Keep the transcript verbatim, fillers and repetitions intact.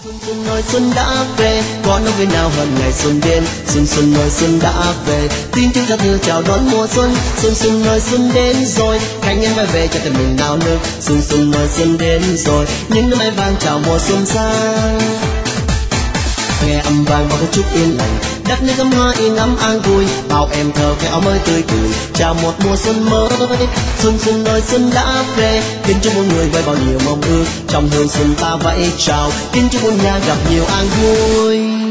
Xuân xuân ơi xuân đã về, có nói với nào hơn ngày xuân đến. Xuân xuân ơi xuân đã về, tin tiếng giao thừa chào đón mùa xuân. Xuân xuân ơi xuân đến rồi, khách nhân bay về cho tình mình nào nước. Xuân xuân ơi xuân đến rồi, những đứa mai vàng chào mùa xuân sang. Nghe âm vang bao chút yên lành, đất nước gấm hoa yên ấm an vui. Bao em thơ cái áo mới tươi cười, chào một mùa xuân mới. Xuân xuân ơi xuân đã về, kính chúc mọi người với bao nhiêu mong ước. Trong hương xuân ta vẫy chào, kính chúc muôn nhà gặp nhiều an vui.